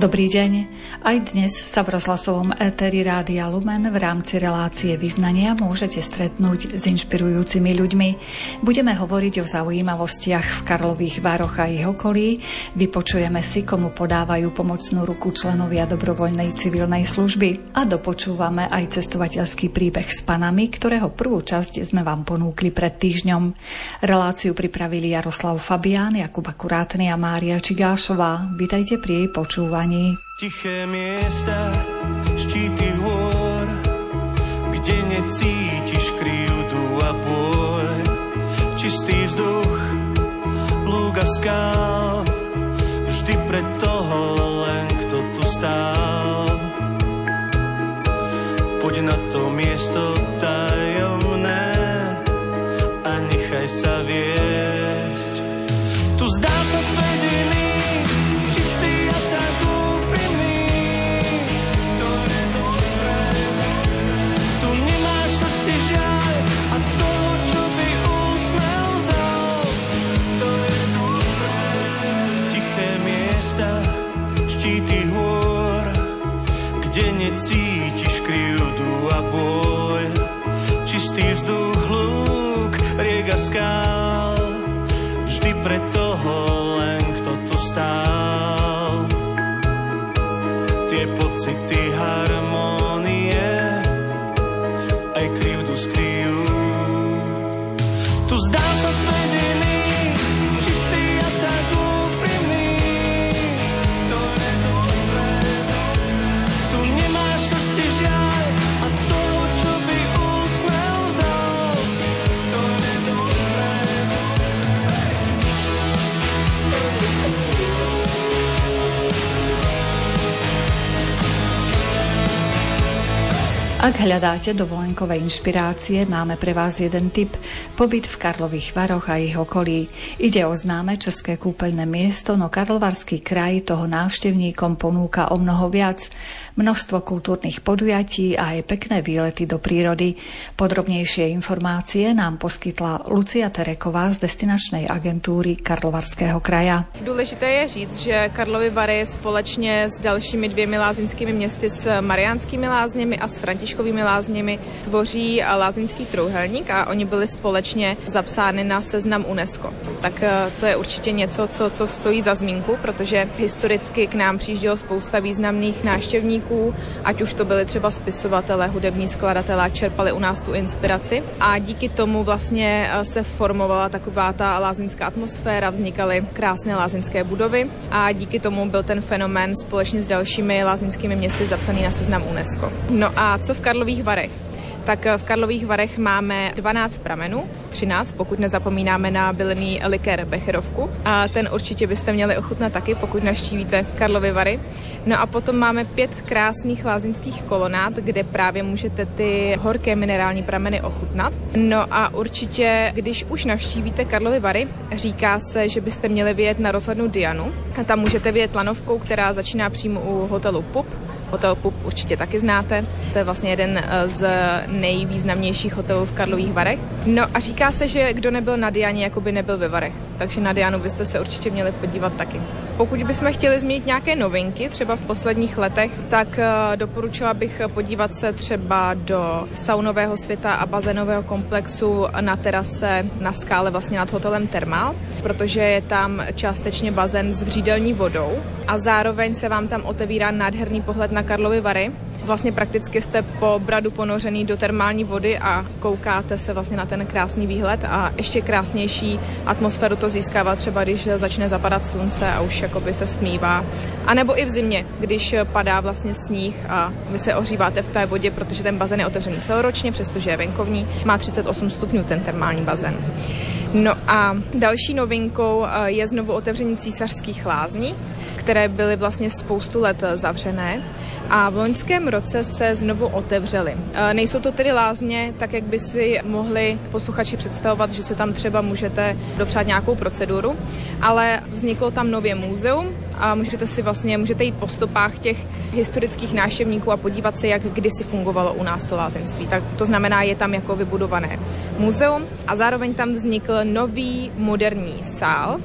Dobrý deň. Aj dnes sa v rozhlasovom éteri Rádia Lumen v rámci relácie Vyznania môžete stretnúť s inšpirujúcimi ľuďmi. Budeme hovoriť o zaujímavostiach v Karlových Varoch a ich okolí, vypočujeme si, komu podávajú pomocnú ruku členovia dobrovoľnej civilnej služby a dopočúvame aj cestovateľský príbeh s panami, ktorého prvú časť sme vám ponúkli pred týždňom. Reláciu pripravili Jaroslav Fabián, Jakub Akurátny a Mária Čigášová. Vitajte pri jej počúvaní. Tiché miesta, štíty hôr, kde necítiš krivdu a bôľ. Čistý vzduch, lúk a skál, vždy pre toho len kto tu stál. Poď na to miesto tajomné a nechaj sa viesť. Tu zdá sa svet iný, štíty hôr, kde necítiš krivdu a bôľ. Čistý vzduch, hluk, riek a skál, vždy pre toho len kto tu stál. Tie pocity harmónie aj krivdu skryjú. Tu zdá sa svet iný, čistý a tak úprimný. Tu nemáš v srdci žiaľ a to, čo by úsmev vzal. To je dobré. Ak hľadáte dovolenkové inšpirácie, máme pre vás jeden tip. Pobyt v Karlových Varoch a ich okolí. Ide o známe české kúpeľné miesto, no Karlovarský kraj toho návštevníkom ponúka o mnoho viac. Množstvo kultúrnych podujatí a aj pekné výlety do prírody. Podrobnejšie informácie nám poskytla Lucia Tereková z destinačnej agentúry Karlovarského kraja. Důležité je říct, že Karlovy Vary společně s dalšími 2 lázeňskými městy, s Mariánskými lázněmi a s Františkovými lázněmi, tvoří lázeňský trojúhelník a oni byli společně zapsány na seznam UNESCO. Tak to je určitě něco, co stojí za zmínku, protože historicky k nám přijíždělo spousta významných návštěvníků, ať už to byli třeba spisovatelé, hudební skladatelé, čerpali u nás tu inspiraci a díky tomu vlastně se formovala taková ta lázeňská atmosféra, vznikaly krásné lázeňské budovy a díky tomu byl ten fenomén společně s dalšími lázeňskými městy zapsaný na seznam UNESCO. No a co v Karlových Varech? Tak v Karlových Varech máme 12 pramenů, 13, pokud nezapomínáme na bylinný likér Becherovku. A ten určitě byste měli ochutnat taky, pokud navštívíte Karlovy Vary. No a potom máme 5 krásných lázeňských kolonád, kde právě můžete ty horké minerální prameny ochutnat. No a určitě, když už navštívíte Karlovy Vary, říká se, že byste měli vyjet na rozhlednu Dianu. A tam můžete vyjet lanovkou, která začíná přímo u hotelu Pup. Hotel Pup určitě taky znáte. To je vlastně jeden z nejvýznamnějších hotelů v Karlových Varech. No a říká se, že kdo nebyl na Dianě, jako by nebyl ve Varech. Takže na Dianu byste se určitě měli podívat taky. Pokud bychom chtěli zmínit nějaké novinky, třeba v posledních letech, tak doporučila bych podívat se třeba do saunového světa a bazénového komplexu na terase na skále vlastně nad hotelem Thermal, protože je tam částečně bazén s vřídelní vodou a zároveň se vám tam otevírá nádherný pohled na Karlovy Vary. Vlastně prakticky jste po bradu ponořený do termální vody a koukáte se vlastně na ten krásný výhled a ještě krásnější atmosféru to získává třeba, když začne zapadat slunce a už jakoby se stmívá. A nebo i v zimě, když padá vlastně sníh a vy se ohříváte v té vodě, protože ten bazén je otevřený celoročně, přestože je venkovní, má 38 stupňů ten termální bazén. No a další novinkou je znovu otevření Císařských lázní, které byly vlastně spoustu let zavřené a v loňském roce se znovu otevřely. Nejsou to tedy lázně, tak jak by si mohli posluchači představovat, že se tam třeba můžete dopřát nějakou proceduru, ale vzniklo tam nově muzeum a můžete jít po stopách těch historických návštěvníků a podívat se, jak kdysi fungovalo u nás to lázeňství. Tak to znamená, je tam jako vybudované muzeum a zároveň tam vznikl nový moderní sál,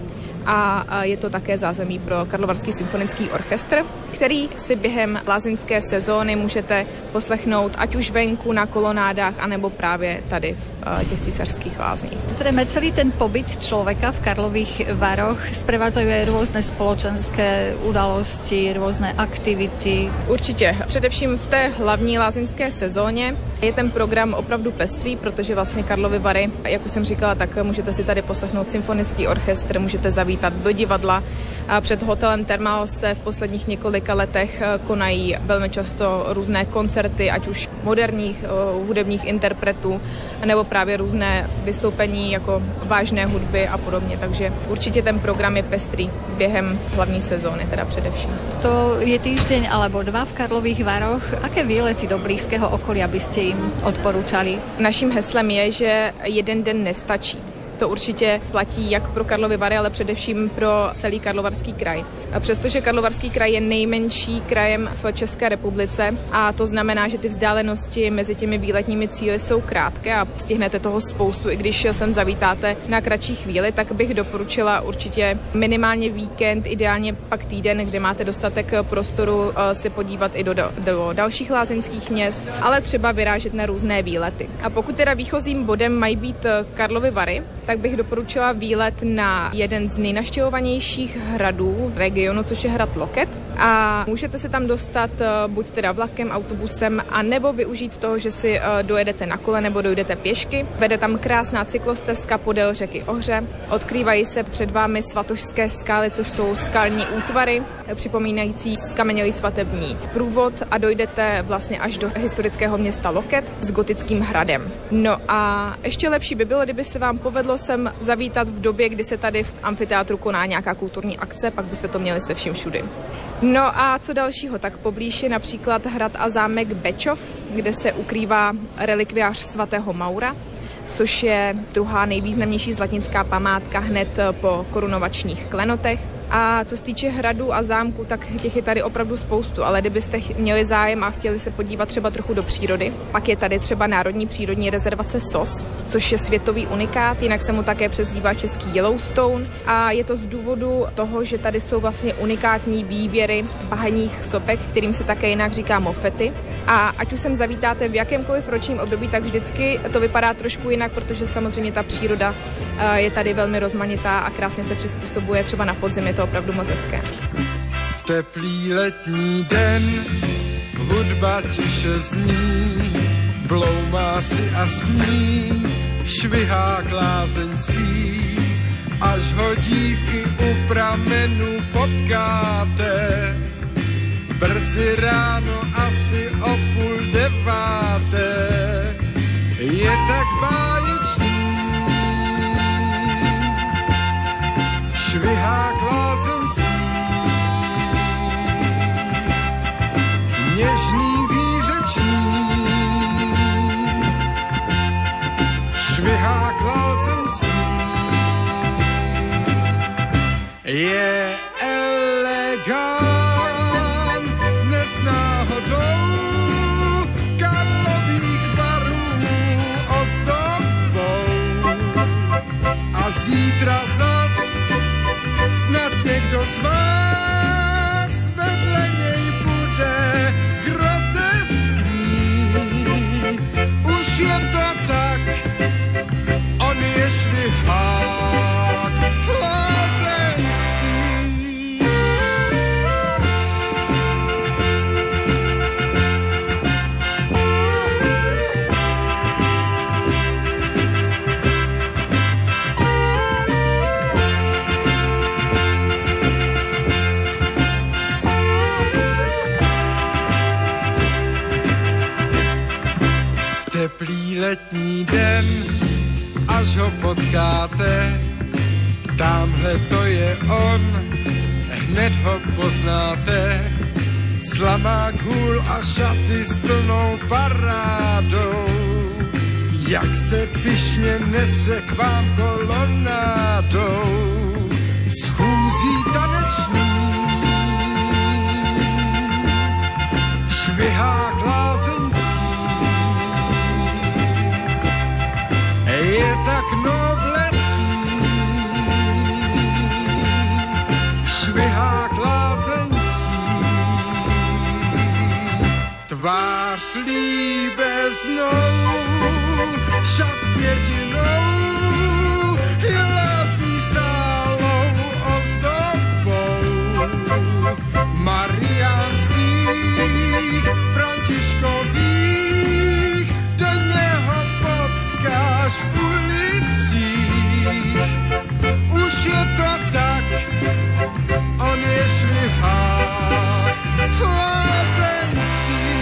a je to také zázemí pro Karlovarský symfonický orchestr, který si během lázeňské sezóny můžete poslechnout ať už venku na kolonádách, anebo právě tady v těch Císařských lázních. Zrejme celý ten pobyt človeka v Karlových Varoch sprevádzajú aj rôzne spoločenské udalosti, rôzne aktivity. Určitě. Především v té hlavní lázeňské sezóně je ten program opravdu pestrý, protože vlastně Karlovy Vary, jak už jsem říkala, tak můžete si tady poslechnout symfonický orchestr, můžete zavítat do divadla. A před hotelem Thermal se v posledních několika letech konají velmi často různé koncerty, ať už moderních hudebních interpretů, nebo právě různé vystoupení jako vážné hudby a podobně. Takže určitě ten program je pestrý během hlavní sezóny, teda především. To je týždeň alebo dva v Karlových Varoch. Aké výlety do blízkeho okolia by ste im odporúčali? Naším heslem je, že jeden den nestačí. To určitě platí jak pro Karlovy Vary, ale především pro celý Karlovarský kraj. A přestože Karlovarský kraj je nejmenší krajem v České republice a to znamená, že ty vzdálenosti mezi těmi výletními cíli jsou krátké a stihnete toho spoustu, i když sem zavítáte na kratší chvíli, tak bych doporučila určitě minimálně víkend, ideálně pak týden, kde máte dostatek prostoru se podívat i do dalších lázeňských měst, ale třeba vyrážet na různé výlety. A pokud teda výchozím bodem mají být Karlovy Vary, tak bych doporučila výlet na jeden z nejnavštěvovanějších hradů v regionu, což je hrad Loket. A můžete se tam dostat buď teda vlakem, autobusem, a nebo využít toho, že si dojedete na kole nebo dojdete pěšky. Vede tam krásná cyklostezka podél řeky Ohře. Odkrývají se před vámi svatožské skály, což jsou skalní útvary, připomínající skamenělý svatební průvod, a dojdete vlastně až do historického města Loket s gotickým hradem. No a ještě lepší by bylo, kdyby se vám povedlo sem zavítat v době, kdy se tady v amfiteátru koná nějaká kulturní akce, pak byste to měli se vším všudy. No a co dalšího, tak poblíž je například hrad a zámek Bečov, kde se ukrývá relikviář svatého Maura, což je druhá nejvýznamnější zlatnická památka hned po korunovačních klenotech. A co se týče hradů a zámku, tak těch je tady opravdu spoustu, ale kdybyste měli zájem a chtěli se podívat třeba trochu do přírody, pak je tady třeba Národní přírodní rezervace SOS, což je světový unikát, jinak se mu také přezdívá český Yellowstone, a je to z důvodu toho, že tady jsou vlastně unikátní výběry bahenních sopek, kterým se také jinak říká mofety. A ať už sem zavítáte v jakémkoliv ročním období, tak vždycky to vypadá trošku jinak, protože samozřejmě ta příroda je tady velmi rozmanitá a krásně se přizpůsobuje třeba na podzim. Je to opravdu moc hezké. V teplý letní den hudba tiše zní, bloumá si a sní, švihák lázeňský, až ho dívky u pramenu potkáte. Brzy ráno asi o 8:30 je tak báječný. Švihák lázeňský, něžný výřečný. Švihák lázeňský je elegant, dnes náhodou Karlových Varů ozdobou. A zítra zas snad někdo z vás vedle něj bude groteskní. Už je to tak, on je švihák lázeňský. Teplý letní den, až ho potkáte, tamhle to je on, hned ho poznáte. Slamák, hůl a šaty s plnou parádou, jak se pyšně nese k vám kolonádou. Schůzí taneční, švihák lázeňský, je tak noblesní, tvář líbeznou, šat s květinou, je lásní stálou ozdobou. Mariánských, františkových, denně ho potkáš v ulicích. Už je to tak, on je šlihák lázeňský.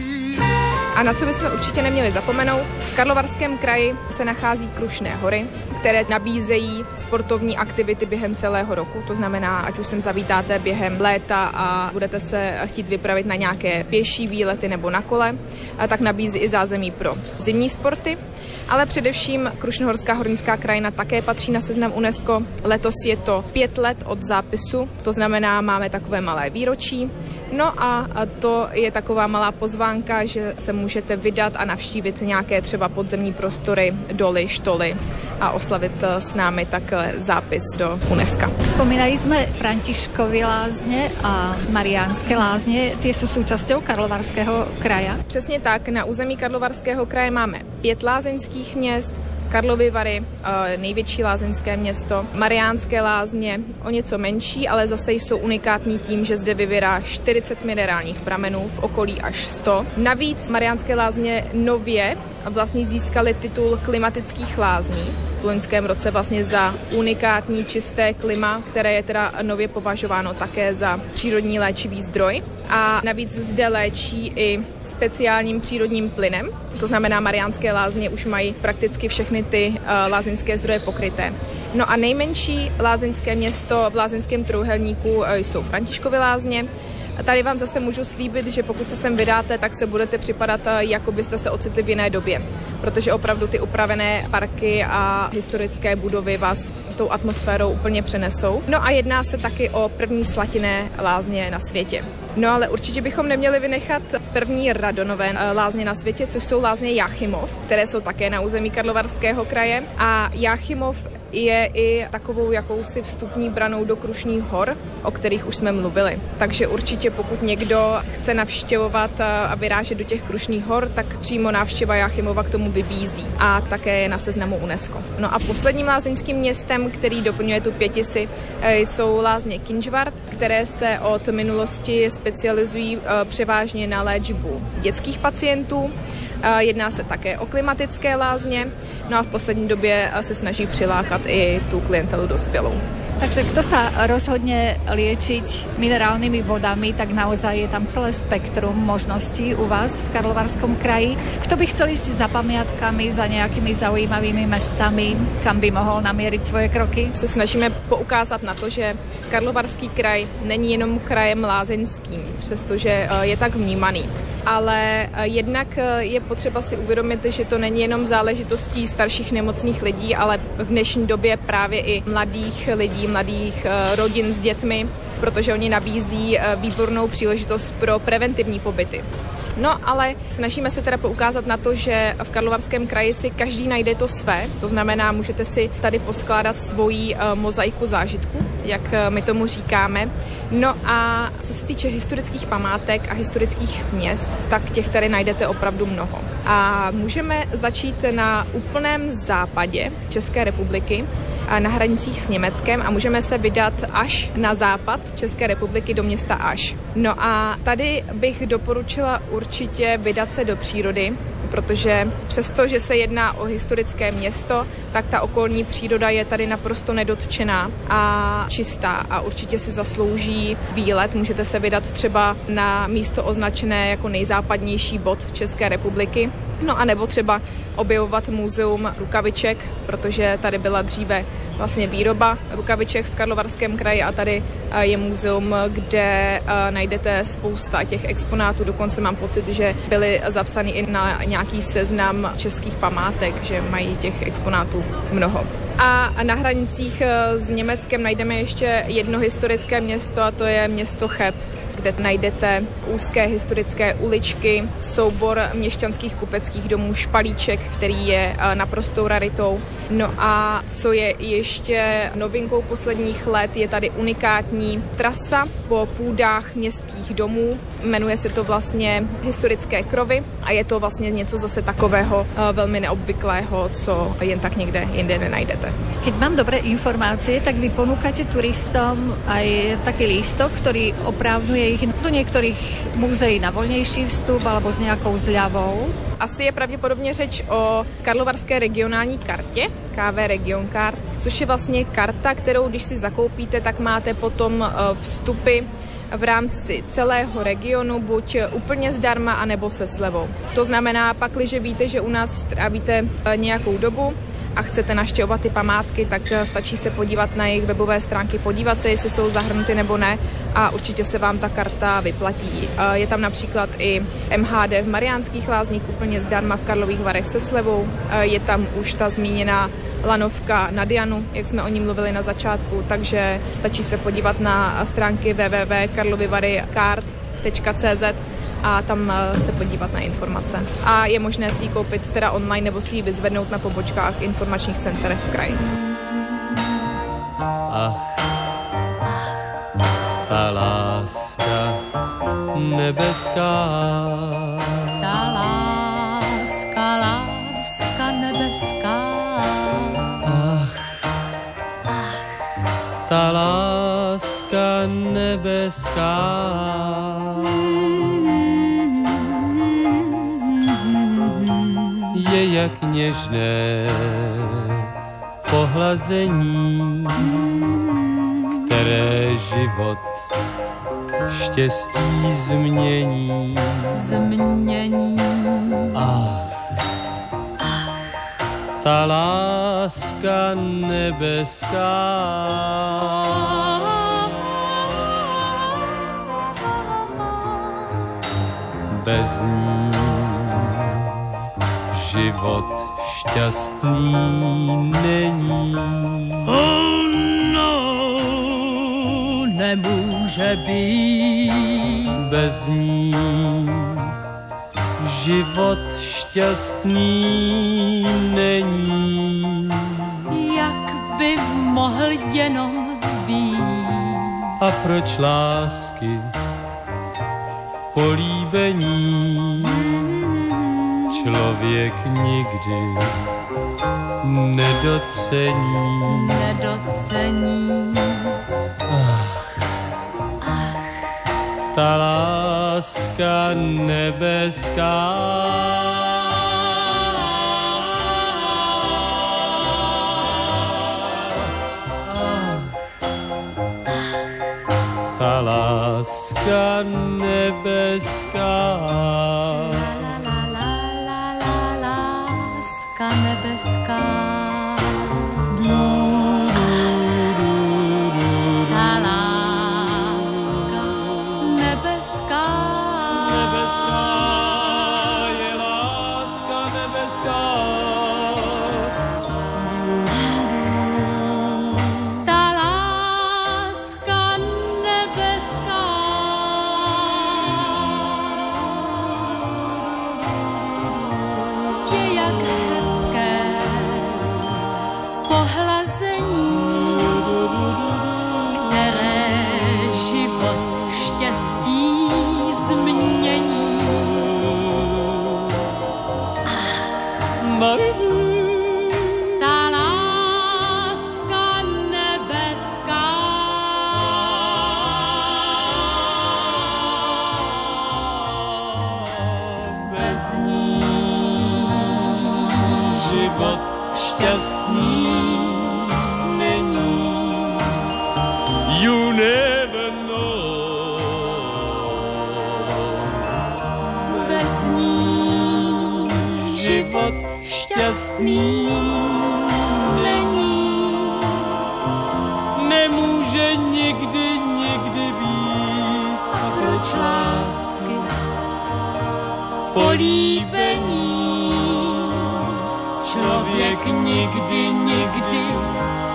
A na co bychom určitě neměli zapomenout, v Karlovarském kraji se nachází Krušné hory, které nabízejí sportovní aktivity během celého roku. To znamená, ať už sem zavítáte během léta a budete se chtít vypravit na nějaké pěší výlety nebo na kole, tak nabízí i zázemí pro zimní sporty. Ale především Krušnohorská hornická krajina také patří na seznam UNESCO. Letos je to 5 let od zápisu, to znamená, máme takové malé výročí. No a to je taková malá pozvánka, že se můžete vydat a navštívit nějaké třeba podzemní prostory, doly, štoly a oslavit s námi takhle zápis do UNESCO. Spomínali jsme Františkovy lázně a Mariánské lázně, ty jsou súčasťou Karlovarského kraja? Přesně tak, na území Karlovarského kraje máme 5 lázeňských měst, Karlovy Vary, největší lázeňské město, Mariánské lázně, o něco menší, ale zase jsou unikátní tím, že zde vyvěrá 40 minerálních pramenů, v okolí až 100. Navíc Mariánské lázně nově vlastně získaly titul klimatických lázní. V loňském roce vlastně za unikátní čisté klima, které je teda nově považováno také za přírodní léčivý zdroj. A navíc zde léčí i speciálním přírodním plynem. To znamená, Mariánské lázně už mají prakticky všechny ty lázeňské zdroje pokryté. No a nejmenší lázeňské město v lázeňském trojúhelníku jsou Františkovy lázně. A tady vám zase můžu slíbit, že pokud se sem vydáte, tak se budete připadat, jako byste se ocitli v jiné době. Protože opravdu ty upravené parky a historické budovy vás tou atmosférou úplně přenesou. No a jedná se taky o první slatinné lázně na světě. No ale určitě bychom neměli vynechat první radonové lázně na světě, což jsou lázně Jáchymov, které jsou také na území Karlovarského kraje. A Jáchymov je i takovou jakousi vstupní branou do Krušných hor, o kterých už jsme mluvili. Takže určitě pokud někdo chce navštěvovat a vyrážet do těch Krušných hor, tak přímo návštěva Jáchymova k tomu vybízí a také je na seznamu UNESCO. No a posledním lázeňským městem, který doplňuje tu pětisi, jsou lázně Kynžvart, které se od minulosti specializují převážně na léčbu dětských pacientů. Jedná se také o klimatické lázně, no a v poslední době se snaží přilákat i tu klientelu dospělou. Takže kto sa rozhodne liečiť minerálnymi vodami, tak naozaj je tam celé spektrum možností u vás v Karlovarskom kraji. Kto by chcel ísť za pamiatkami, za nejakými zaujímavými mestami, kam by mohol namieriť svoje kroky? Se snažíme poukázat na to, že Karlovarský kraj není jenom krajem lázeňským, přestože je tak vnímaný. Ale jednak je potřeba si uvědomit, že to není jenom záležitostí starších nemocných lidí, ale v dnešní době právě i mladých lidí, mladých rodin s dětmi, protože oni nabízí výbornou příležitost pro preventivní pobyty. No ale snažíme se teda poukázat na to, že v Karlovarském kraji si každý najde to své, to znamená, můžete si tady poskládat svoji mozaiku zážitku, jak my tomu říkáme. No a co se týče historických památek a historických měst, tak těch tady najdete opravdu mnoho. A můžeme začít na úplném západě České republiky, na hranicích s Německem a můžeme se vydat až na západ České republiky do města Aš. No a tady bych doporučila určitě vydat se do přírody, protože přesto, že se jedná o historické město, tak ta okolní příroda je tady naprosto nedotčená a čistá a určitě si zaslouží výlet. Můžete se vydat třeba na místo označené jako nejzápadnější bod České republiky, no a nebo třeba objevovat muzeum rukaviček, protože tady byla dříve vlastně výroba rukaviček v Karlovarském kraji a tady je muzeum, kde najdete spousta těch exponátů, dokonce mám pocit, že byly zapsány i na nějaký seznam českých památek, že mají těch exponátů mnoho. A na hranicích s Německem najdeme ještě jedno historické město a to je město Cheb, kde najdete úzké historické uličky, soubor měšťanských kupeckých domů Špalíček, který je naprostou raritou. No a co je ještě novinkou posledních let, je tady unikátní trasa po půdách městských domů. Jmenuje se to vlastně Historické krovy a je to vlastně něco zase takového velmi neobvyklého, co jen tak někde jinde nenajdete. Keď mám dobré informácie, tak vy ponúkate turistom aj taký lístok, ktorý oprávňuje ich do niektorých múzeí na voľnejší vstup alebo s nejakou zľavou. Asi je pravděpodobně řeč o karlovarské regionální kartě, KV Region Card, což je vlastně karta, kterou když si zakoupíte, tak máte potom vstupy v rámci celého regionu, buď úplně zdarma, anebo se slevou. To znamená, pakliže víte, že u nás trávíte nějakou dobu a chcete navštěvovat ty památky, tak stačí se podívat na jejich webové stránky, podívat se, jestli jsou zahrnuty nebo ne a určitě se vám ta karta vyplatí. Je tam například i MHD v Mariánských Lázních úplně zdarma, v Karlových Varech se slevou. Je tam už ta zmíněná lanovka na Dianu, jak jsme o ní mluvili na začátku, takže stačí se podívat na stránky www.karlovyvary.cz a tam se podívat na informace. A je možné si ji koupit teda online nebo si ji vyzvednout na pobočkách informačních center v kraji. Ta láska nebeská. Ta láska nebeská. Ta láska nebeská. Je jak něžné pohlazení, které život štěstí změní. Ta láska nebeská. Bez ní život šťastný není. Nemůže být. Bez ní život šťastný není. Jak by mohl jenom být? A proč lásky políbení člověk nikdy nedocení. Ta láska nebeská. Ta láska nebeská. Láska nebeská. Šťastný není, nemůže nikdy být. A proč lásky políbení člověk nikdy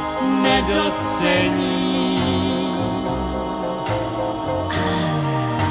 nedocení.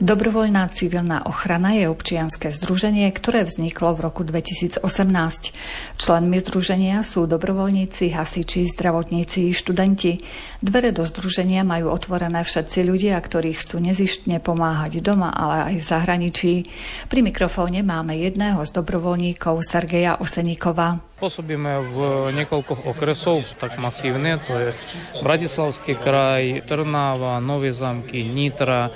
Dobrovoľná civilná ochrana je občianske združenie, ktoré vzniklo v roku 2018. Členmi združenia sú dobrovoľníci, hasiči, zdravotníci, študenti. Dvere do združenia majú otvorené všetci ľudia, ktorí chcú nezištne pomáhať doma, ale aj v zahraničí. Pri mikrofóne máme jedného z dobrovoľníkov, Sergeja Oseníkova. Pôsobíme v niekoľko okresov, tak masívne, to je Bratislavský kraj, Trnava, Nové Zámky, Nitra,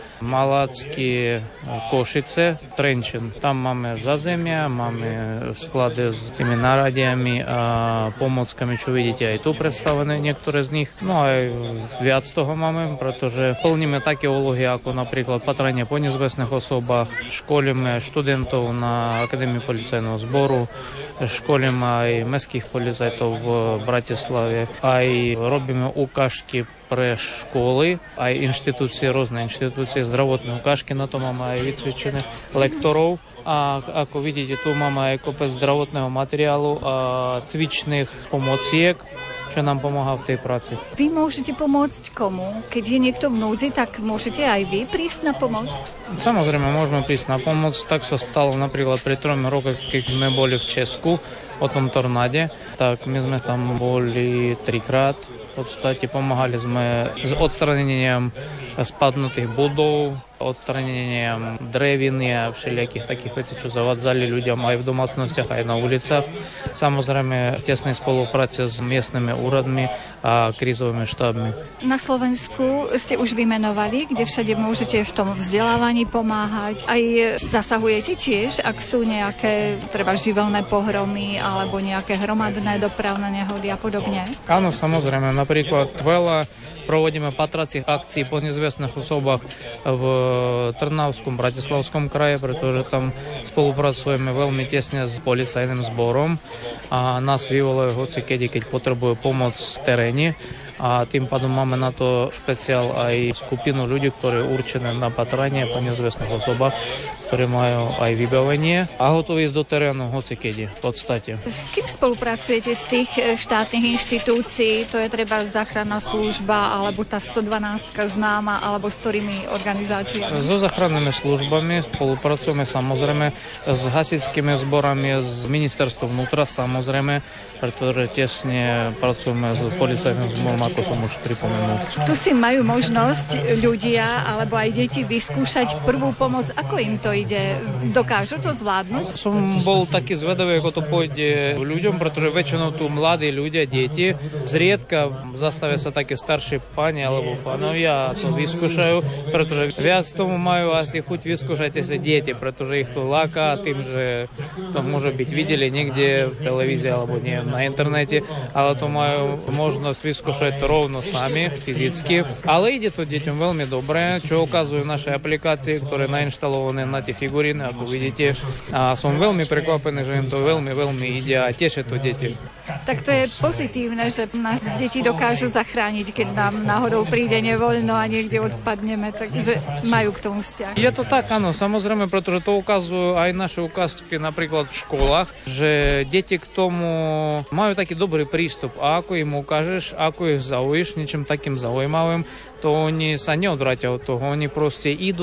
Malacky, Košice, Trenčín. Tam máme zázemia, máme sklady s tými náradiami a pomockami, čo vidíte aj tu predstavené niektoré z nich. No aj viac toho máme, pretože plníme také úlohy ako napríklad patranie po nezvestných osobách, školíme študentov na Akadémii policajného zboru, školíme aj mestských policajtov v Bratislave, aj robíme ukážky pre školy, aj inštitúcie, rôzne inštitúcie, zdravotné ukážky, na to máme aj vycvičených lektorov. A ako vidíte, tu máme aj kopec zdravotného materiálu a cvičných pomociek, čo nám pomáha v tej práci. Vy môžete pomôcť komu? Keď je niekto v núdzi, tak môžete aj vy prísť na pomoc? Samozrejme, môžeme prísť na pomoc. Tak sa stalo napríklad pred 3 rokmi, keď sme boli v Česku o tom tornáde, tak my sme tam boli 3-krát. V podstate pomáhali sme s odstraneniем spadnutých budov, odstraneniем dreviny a všelijakých takých vecí, čo zavadzali ľuďom aj v domácnostiach, aj na ulicách. Samozrejme, v tesnej spolupráci s miestnymi úradmi a krízovými štábmi. Na Slovensku ste už vymenovali, kde všade môžete v tom vzdelávaní pomáhať. Aj zasahujete tiež, ak sú nejaké treba živelné pohromy alebo nejaké hromadné dopravné nehody a podobne? Áno, samozrejme. Napríklad veľa provodíme patracích akcií po nezvestných osobách v Trnavskom, Bratislavskom kraji, pretože tam spolupracujeme veľmi tesne s policajným zborom a nás vyvolajú hocikedy, keď potrebujú pomoc v teréne. A tým pádom máme na to špeciál aj skupinu ľudí, ktorí určené na patranie po nezvestných osobách, ktorí majú aj vybavenie a hotoví ísť do terénu hocikedy v podstate. S kým spolupracujete z tých štátnych inštitúcií? To je treba záchranná služba alebo tá 112 známa, alebo s ktorými organizáciami? So záchrannými službami spolupracujeme samozrejme s hasičskými zborami, s ministerstvom vnútra samozrejme, pretože tesne pracujeme s policajným zborom, ako som už pripomenul. Tu si majú možnosť ľudia alebo aj deti vyskúšať prvú pomoc. Ako im to ide? Dokážu to zvládnuť? Som bol taký zvedavý, ako to pôjde ľuďom, pretože väčšinou tu mladí ľudia, deti. Zriedka zastavia sa také staršie pani alebo panovia a to vyskúšajú, pretože viac tomu majú asi chuť vyskúšať si deti, pretože ich to láka tým, že to môže byť videli niekde v televízii alebo nie na internete, ale to majú možnosť vyskúšať to rovno sami, fyzicky. Ale ide to deťom veľmi dobre, čo ukazujú naše aplikácie, ktoré nainštalované na tie figuríny, ako vidíte. A som veľmi prekvapený, že im to veľmi, veľmi ide a teší to deti. Tak to je pozitívne, že nás deti dokážu zachrániť, keď nám náhodou príde nevoľno a niekde odpadneme, takže majú k tomu vzťah. Je to tak, áno, samozrejme, pretože to ukazujú aj naše ukázky napríklad v školách, že deti k tomu majú taký dobrý prístup a ako im ukážeš, ako ich zaujíš niečím takým zaujímavým, to oni sa neodvrátia od toho, oni proste idú,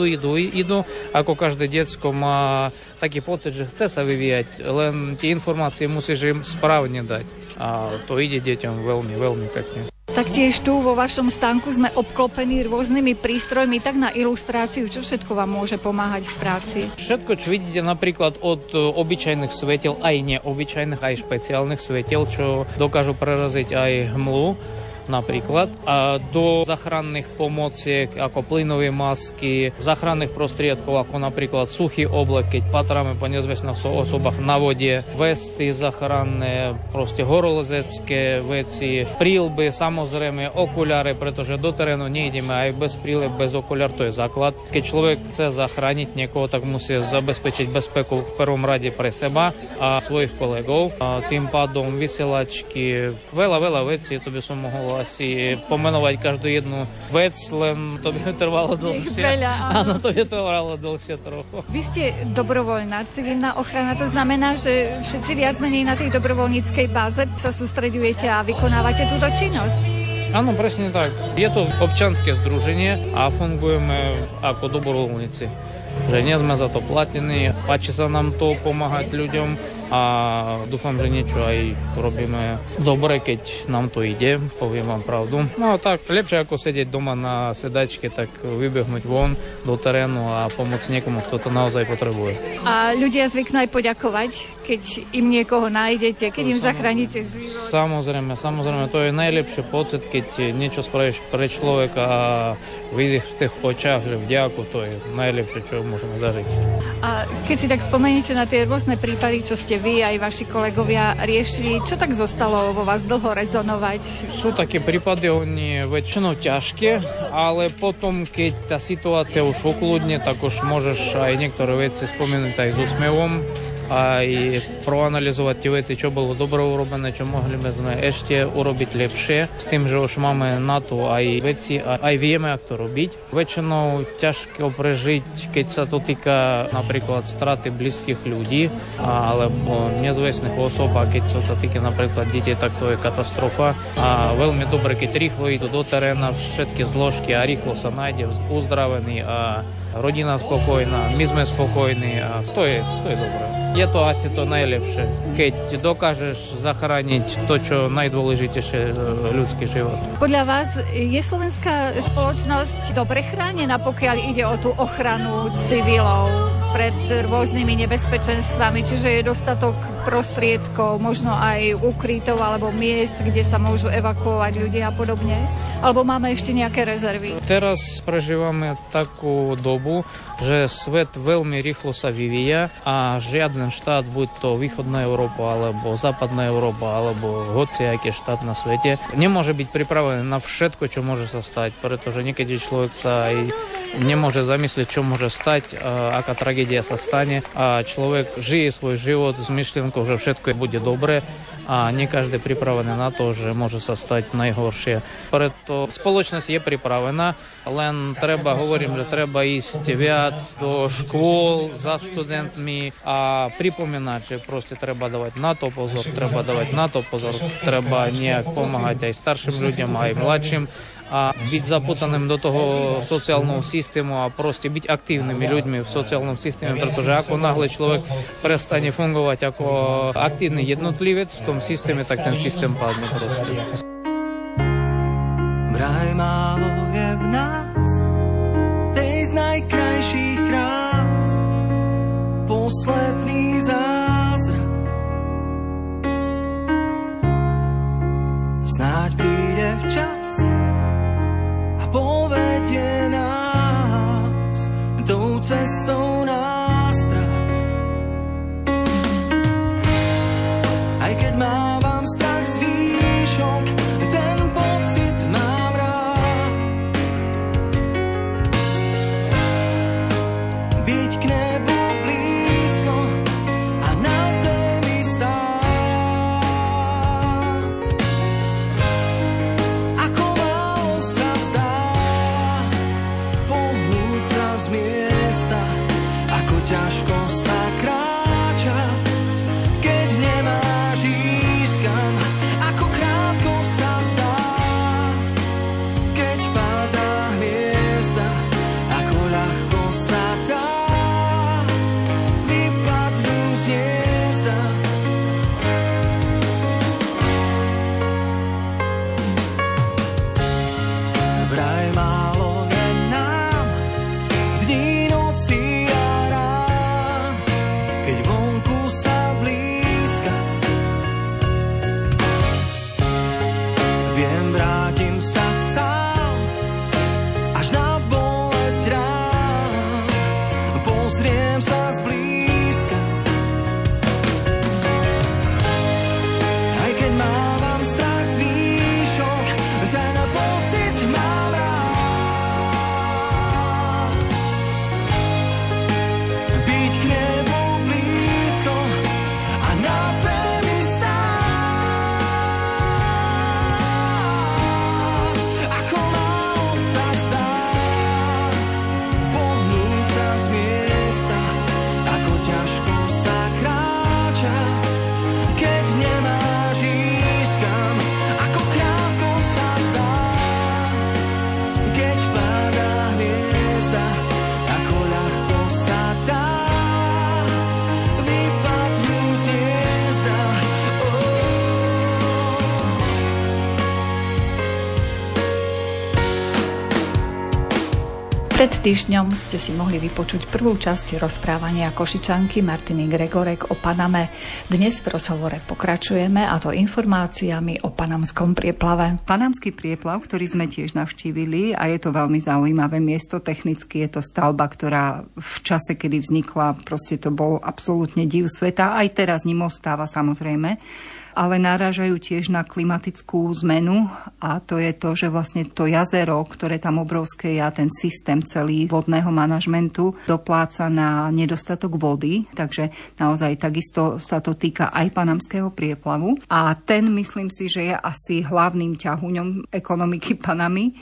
ako každé decko má taký pocit, že chce sa vyvíjať, len tie informácie musíš im správne dať a to ide deťom veľmi, veľmi pekne. Taktiež tu vo vašom stánku sme obklopení rôznymi prístrojmi, tak na ilustráciu, čo všetko vám môže pomáhať v práci? Všetko, čo vidíte napríklad od obyčajných svetiel, aj neobyčajných, aj špeciálnych svetiel, čo dokážu preraziť aj hmlu, napríklad, a do záchranných pomociek ako plynové masky, záchranných prostriedkov ako napríklad suchý oblek, keď patráme po nezvestných osobách na vode, vesty záchranné, proste horolezecké veci, príľby, samozrejme okuliare, pretože do terénu nejdeme aj bez príľb, bez okuliar, to je základ. Keď človek chce zachrániť niekoho, tak musí zabezpečiť bezpeku v prvom rade pre seba a svojich kolegov. A tým pádom vysielačky, veľa vecí, to by som mohol asi pomenovať každú jednu vec, len to by trvalo dlhšie. Áno, to by trvalo dlhšie trochu. Vy ste dobrovoľná civilná ochrana, to znamená, že všetci viac menej na tej dobrovoľníckej báze sa sústreďujete a vykonávate túto činnosť. Áno, presne tak. Je to občianske združenie a fungujeme ako dobrovoľníci. že nie sme za to platení, páči sa nám to pomáhať ľuďom a dúfam, že niečo aj robíme dobre, keď nám to ide, poviem vám pravdu. No tak lepšie ako sedieť doma na sedačke, tak vybehnúť von do terénu a pomôcť niekomu, kto to naozaj potrebuje. A ľudia zvyknú aj poďakovať, keď im niekoho nájdete, keď im zachránite život. Samozrejme, to je najlepší pocit, keď niečo spravíš pre človeka a vidíš v tých očách, že vďaku, to je najlepšie, čo môžeme zažiť. A keď si tak spomeniete na tie rôzne prípady, čo ste vy aj vaši kolegovia riešili, čo tak zostalo vo vás dlho rezonovať? Sú také prípady, oni väčšinou ťažké, ale potom, keď tá situácia už ukludne, tak už môžeš aj niektoré veci spomenúť aj s úsmevom, aj proanalizovať tie veci, čo bolo dobre urobené, čo mohli by sme ešte urobiť lepšie. S tým, že už máme na to aj veci a aj vieme, ako to robiť. Väčšinou ťažko prežiť, keď sa to týka napríklad straty blízkych ľudí alebo nezvestných osôb, a keď sa to týka napríklad detí, tak to je katastrofa. A veľmi dobre, keď rýchlo idú do teréna všetky zložky a rýchlo sa nájde uzdravený a rodina spokojná, my sme spokojní a to je dobré. Je to asi to najlepšie, keď dokážeš zachrániť to, čo najdôležitejšie, ľudský život. Podľa vás je slovenská spoločnosť dobre chránená, pokiaľ ide o tú ochranu civilov pred rôznymi nebezpečenstvami, čiže je dostatok prostriedkov, možno aj ukrytov alebo miest, kde sa môžu evakuovať ľudia a podobne? Alebo máme ešte nejaké rezervy? Teraz prežívame takú dobu, že svet veľmi rýchlo sa vyvíja a žiaden štát, buď to východná Európa, alebo západná Európa, alebo hociaký štát na svete, nemôže byť pripravený na všetko, čo môže sa stať, pretože niekedy človek sa aj nemôže zamyslieť, čo môže stať, aká tragédia sa stane a človek žije svoj život s myšlienkou, že všetko bude dobre a nie každý je pripravený na to, že môže sa stať najhoršie. Preto spoločnosť je pripravená, len hovorím, že treba ísť viac do škôl za študentmi a pripomínať, že proste treba dávať na to pozor, treba nejak pomáhať aj starším ľuďom, aj mladším a byť zaputaným do toho sociálneho systému a proste byť aktívnymi ľuďmi v sociálnom systéme, pretože ako náhle človek prestane fungovať ako aktívny jednotlivec v tom systéme, tak ten systém padne proste. Vraj málo je v nás tej z najkrajších krás posledný zázrak. Snáď príde včas a povedie nás tou cestou nástrah. Aj keď mávam strach z výšok, ten pocit mám rád. Pred týždňom ste si mohli vypočuť prvú časť rozprávania Košičanky Martiny Gregorek o Paname. Dnes v rozhovore pokračujeme, a to informáciami o panamskom prieplave. Panamský prieplav, ktorý sme tiež navštívili, a je to veľmi zaujímavé miesto. Technicky je to stavba, ktorá v čase, kedy vznikla, proste to bol absolútne div sveta. Aj teraz ním ostáva, samozrejme. Ale narážajú tiež na klimatickú zmenu, a to je to, že vlastne to jazero, ktoré tam obrovské je, a ten systém celý vodného manažmentu dopláca na nedostatok vody, takže naozaj takisto sa to týka aj panamského prieplavu. A ten, myslím si, že je asi hlavným ťahuňom ekonomiky Panamy.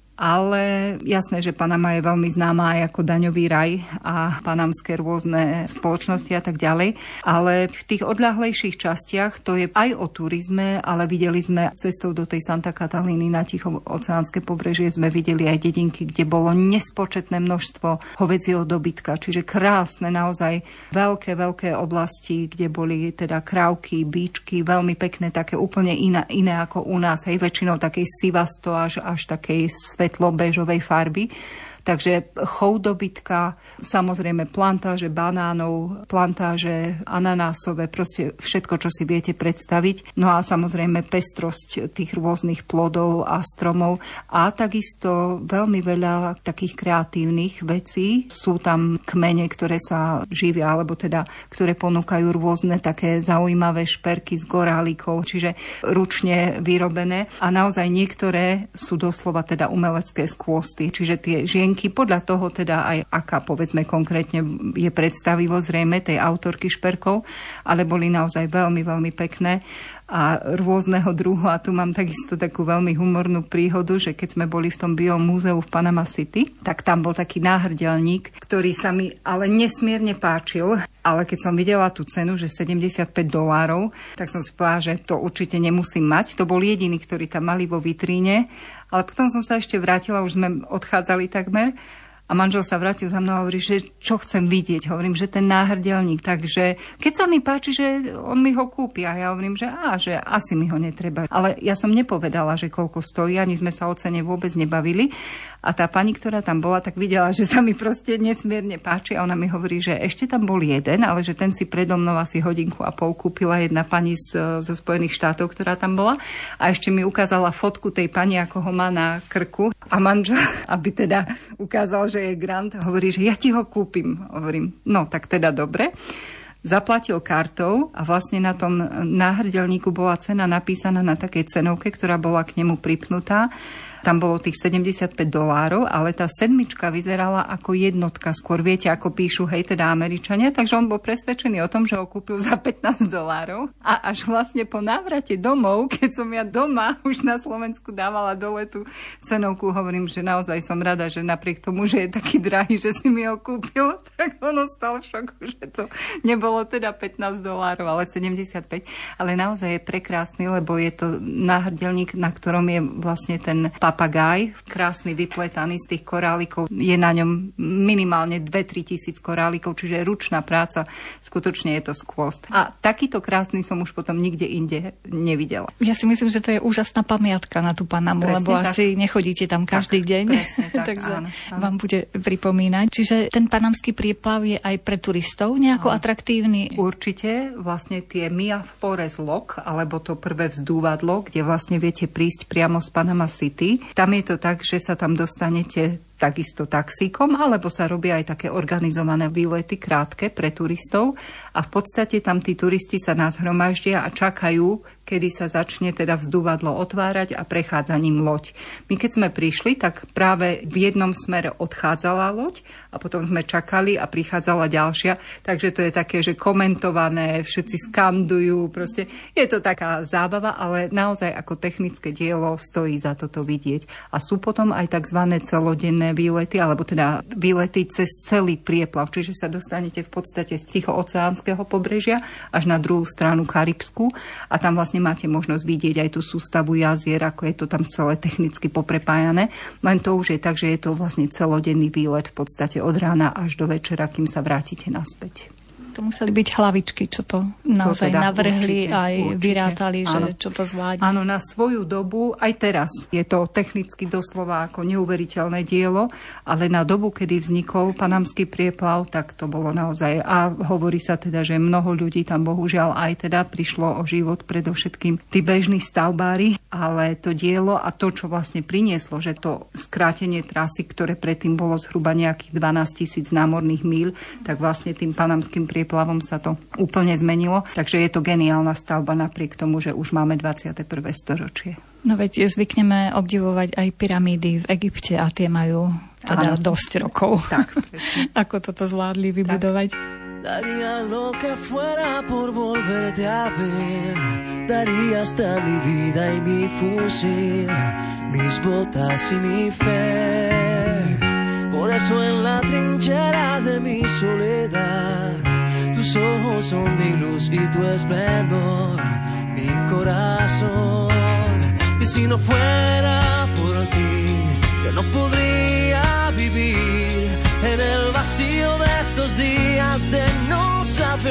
Ale jasné, že Panama je veľmi známa aj ako daňový raj a panamské rôzne spoločnosti a tak ďalej. Ale v tých odľahlejších častiach to je aj o turizme, ale videli sme cestou do tej Santa Catalíny na Tichooceánske pobrežie, sme videli aj dedinky, kde bolo nespočetné množstvo hovädzieho dobytka, čiže krásne, naozaj veľké oblasti, kde boli teda krávky, bíčky, veľmi pekné, také úplne iné ako u nás, hej, väčšinou takej sivasto až takej svetlo-béžovej farby. Takže chov dobytka, samozrejme plantáže banánov, plantáže ananásové, proste všetko, čo si viete predstaviť. No a samozrejme pestrosť tých rôznych plodov a stromov a takisto veľmi veľa takých kreatívnych vecí. Sú tam kmene, ktoré sa živia, alebo teda, ktoré ponúkajú rôzne také zaujímavé šperky z gorálikov, čiže ručne vyrobené. A naozaj niektoré sú doslova teda umelecké skvosty, čiže tie žienky podľa toho teda aj aká, povedzme konkrétne je predstavivo zrejme tej autorky šperkov, ale boli naozaj veľmi, veľmi pekné a rôzneho druhu. A tu mám takisto takú veľmi humornú príhodu, že keď sme boli v tom biomúzeu v Panama City, tak tam bol taký náhrdelník, ktorý sa mi ale nesmierne páčil, ale keď som videla tú cenu, že $75, tak som si povedala, že to určite nemusím mať. To bol jediný, ktorý tam mali vo vitríne, ale potom som sa ešte vrátila, už sme odchádzali takmer, a manžel sa vrátil za mnou a hovorí, že čo chcem vidieť. Hovorím, že ten náhrdelník. Takže keď sa mi páči, že on mi ho kúpi, a ja hovorím, že asi mi ho netreba. Ale ja som nepovedala, že koľko stojí, ani sme sa o cene vôbec nebavili. A tá pani, ktorá tam bola, tak videla, že sa mi proste nesmierne páči, a ona mi hovorí, že ešte tam bol jeden, ale že ten si predo mnou asi 1,5 hodiny kúpila jedna pani zo Spojených štátov, ktorá tam bola. A ešte mi ukázala fotku tej pani, ako ho má na krku. A manžel, aby teda ukázal, že je grant, hovorí, že ja ti ho kúpim. Hovorím, no tak teda dobre. Zaplatil kartou a vlastne na tom náhrdelníku bola cena napísaná na takej cenovke, ktorá bola k nemu pripnutá. Tam bolo tých $75, ale tá sedmička vyzerala ako jednotka. Skôr viete, ako píšu, hej, teda Američania. Takže on bol presvedčený o tom, že ho kúpil za $15. A až vlastne po návrate domov, keď som ja doma už na Slovensku dávala dole tú cenovku, hovorím, že naozaj som rada, že napriek tomu, že je taký drahý, že si mi ho kúpil, tak ono stalo v šoku, že to nebolo teda $15, ale 75. Ale naozaj je prekrásny, lebo je to náhrdelník, na ktorom je vlastne ten papagaj, krásny, vypletaný z tých korálikov. Je na ňom minimálne 2-3 tisíc korálikov, čiže ručná práca, skutočne je to skvost. A takýto krásny som už potom nikde inde nevidela. Ja si myslím, že to je úžasná pamiatka na tú Panamu, presne, lebo tak. Asi nechodíte tam každý deň, tak, takže áno. Vám bude pripomínať. Čiže ten panamský prieplav je aj pre turistov nejako atraktívny? Určite. Vlastne tie Mia Flores Lock, alebo to prvé vzdúvadlo, kde vlastne viete prísť priamo z Panama City. Tam je to tak, že sa tam dostanete takisto taxíkom, alebo sa robia aj také organizované výlety krátke pre turistov a v podstate tam tí turisti sa nás hromaždia a čakajú, kedy sa začne teda vzdúvadlo otvárať a prechádza ním loď. My keď sme prišli, tak práve v jednom smere odchádzala loď a potom sme čakali a prichádzala ďalšia, takže to je také, že komentované, všetci skandujú, proste je to taká zábava, ale naozaj ako technické dielo stojí za toto vidieť. A sú potom aj takzvané celodenné výlety, alebo teda výlety cez celý prieplav, čiže sa dostanete v podstate z Tichooceánskeho pobrežia až na druhú stranu Karibskú a tam vlastne máte možnosť vidieť aj tú sústavu jazier, ako je to tam celé technicky poprepájané. Len to už je tak, že je to vlastne celodenný výlet v podstate od rána až do večera, kým sa vrátite naspäť. To museli byť hlavičky, čo to naozaj teda, navrhli určite. Vyrátali, že áno. čo to zvládne. Áno, na svoju dobu, aj teraz je to technicky doslova ako neuveriteľné dielo, ale na dobu, kedy vznikol Panamský prieplav, tak to bolo naozaj. A hovorí sa teda, že mnoho ľudí tam bohužiaľ aj teda prišlo o život, predovšetkým tí bežní stavbári, ale to dielo a to, čo vlastne prinieslo, že to skrátenie trasy, ktoré predtým bolo zhruba nejakých 12 000 námorných míľ, tak vlastne tým Panamským prieplavom sa to úplne zmenilo. Takže je to geniálna stavba napriek tomu, že už máme 21. storočie. No veď zvykneme obdivovať aj pyramídy v Egypte a tie majú teda dosť rokov. Tak, ako toto zvládli vybudovať. Daría lo que fuera por volverte a ver. Daría hasta mi vida y mi fusil, mis botas y mi fe. Por eso en la trinchera de mi soledad, tus ojos son mi luz y tu esplendor, mi corazón. Y si no fuera por ti, yo no podría vivir en el vacío de estos días de no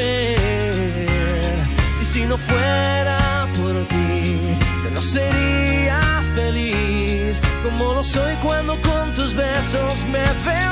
saber. Y si no fuera por ti, yo no sería feliz como lo soy cuando con tus besos me veo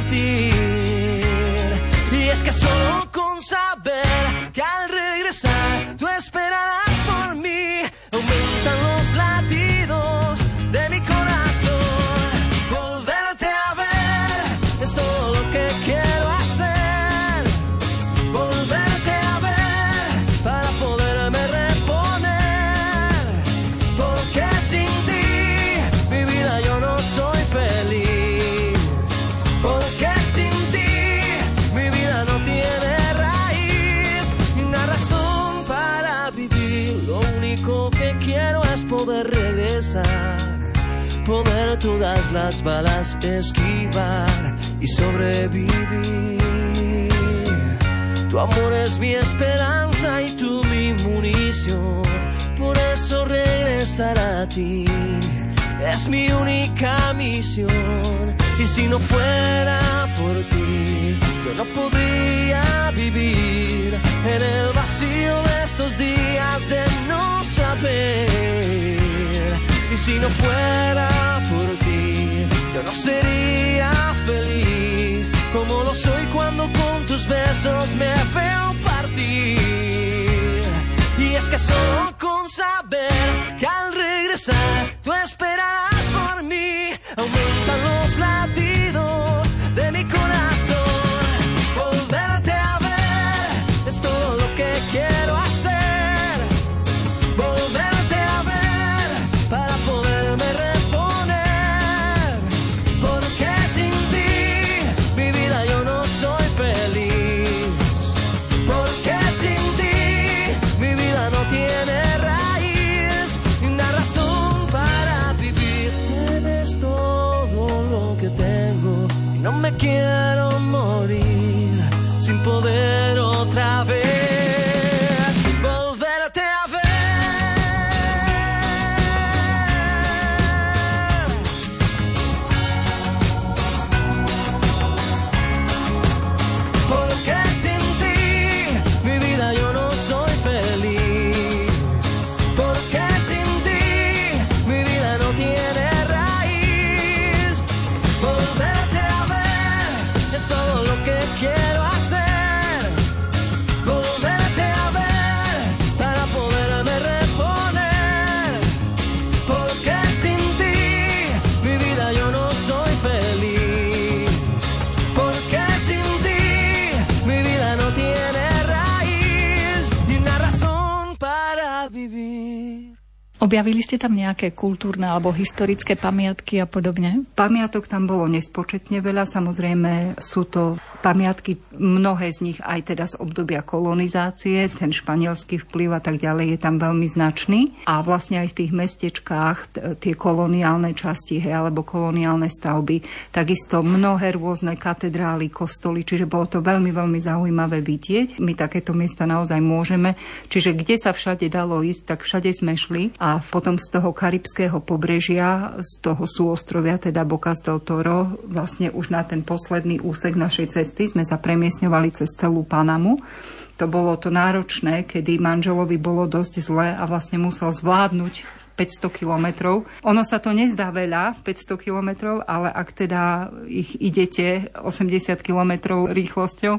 partir. Y es que solo con saber que al regresar tú esperarás por mí, aumentan los latidos de mi corazón. Volverte a ver es todo lo que quiero hacer. Volverte a ver para poderme reponer. Porque sin ti mi vida yo no soy feliz. Porque sin ti mi vida no tiene raíz ni una razón para vivir. Lo único que quiero es poder regresar, poder todas las balas esquivar y sobrevivir. Tu amor es mi esperanza y tú mi munición, por eso regresar a ti es mi única misión. Y si no fuera por ti, yo no podría vivir en el vacío de estos días de no saber. Y si no fuera por ti, yo no sería feliz como lo soy cuando con tus besos me veo partir. Y es que solo con saber que al regresar tú esperarás por mí, aumentan los latidos de mi corazón. Volverte a ver es todo lo que quiero hacer. Volverte a ver para poderme reponer. Porque sin ti mi vida yo no soy feliz. Porque sin ti mi vida no tiene raíz ni una razón para vivir. Eres todo lo que tengo y no me quiero morir sin poder otra vez volverte a ver. Porque sin ti mi vida yo no soy feliz. Porque sin ti mi vida no tiene raíz. Volverte a ver es todo lo que quiero hacer. Volverte a ver para poderme reponer. Porque sin ti mi vida yo no soy feliz. Porque sin ti mi vida no tiene raíz ni una razón para vivir. Objavili ste tam nejaké kultúrne alebo historické pamiatky a podobne? Pamiatok tam bolo nespočetne veľa, samozrejme sú to pamiatky, mnohé z nich aj teda z obdobia kolonizácie, ten španielský vplyv a tak ďalej je tam veľmi značný. A vlastne aj v tých mestečkách tie koloniálne časti, alebo koloniálne stavby, takisto mnohé rôzne katedrály, kostoly, čiže bolo to veľmi, veľmi zaujímavé vidieť. My takéto miesta naozaj môžeme, čiže kde sa všade dalo ísť, tak všade sme šli a A potom z toho karibského pobrežia, z toho súostrovia, teda Bocas del Toro, vlastne už na ten posledný úsek našej cesty sme sa premiesňovali cez celú Panamu. To bolo to náročné, kedy manželovi bolo dosť zle a vlastne musel zvládnuť 500 kilometrov. Ono sa to nezdá veľa, 500 kilometrov, ale ak teda ich idete 80 kilometrov rýchlosťou